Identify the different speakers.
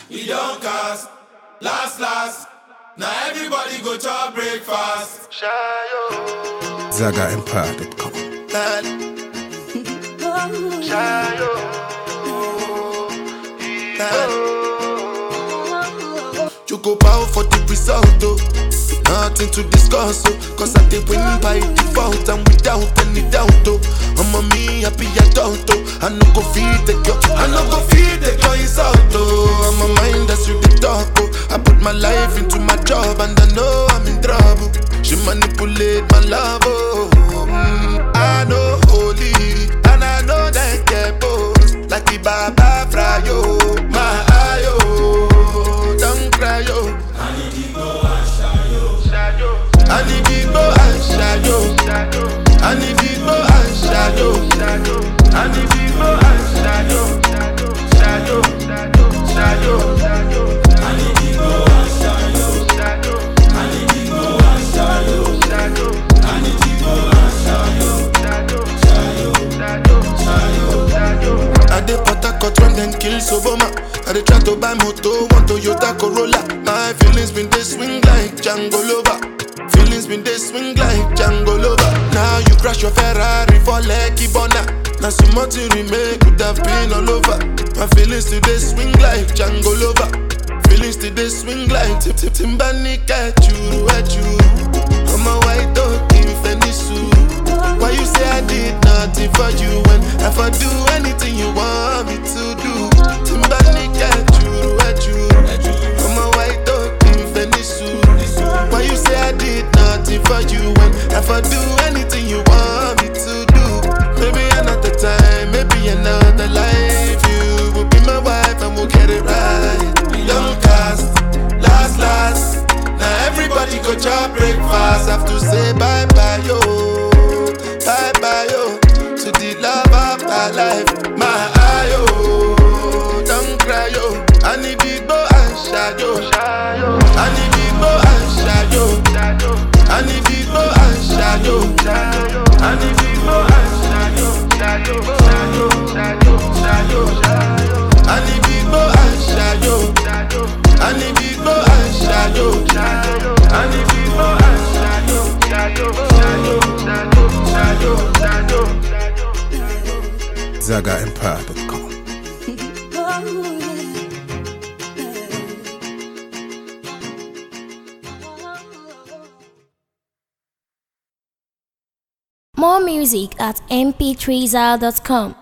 Speaker 1: We don't cast, last. Now everybody go to breakfast.
Speaker 2: ZagaEmpire.com.
Speaker 3: You go bow for the result, oh. Nothing to discuss, oh. Cause I did win by default and without any doubt, oh. I'm a me happy adult, oh. I no go feed the girl, insult, oh. I'm a mind that's you the talk, oh. I put my life into my job and I know I'm in trouble. She manipulate my love, oh. I know holy and I know that get both. Like the Baba Frayo, my ayo, don't cry, yo.
Speaker 1: I need to go and shayo.
Speaker 3: I need to go and shayo. I need to go and shayo. I need to go and shayo. Shayo.
Speaker 1: I need to go and shayo. I need to go and shayo. I need to go and shayo.
Speaker 3: I dey Port Harcourt when them kill Soboma. I dey try to buy moto, want Toyota Corolla. My feelings been they swing like Django Lover. Feelings been they swing like Django Lover. Now you crash your Ferrari for Lucky Bona. Now so much you remake could have been all over. My feelings today swing like Django Lover. Feelings today swing like Timbani at you. I'm a white dog in Fenisu. Why you say I did nothing for you when if I do anything you want me to do? Timbani at you. I'm a white dog in Fenisu. Why you say I did nothing for you when if I do anything you want me to do? Maybe another time, maybe another life. You will be my wife and we'll get it right. Young cast, last. Now everybody go to breakfast. Have to say bye-bye, yo. Bye-bye, yo. To the love of my life. My ayo, don't cry, yo. I need to go and shayo. I need to go and shayo. I need to go and shayo. I need to go and shayo. I need to go and shayo. I need to go and shayo. I need to go and shayo.
Speaker 2: ZagaEmpire.com.
Speaker 4: More music at mp3zal.com.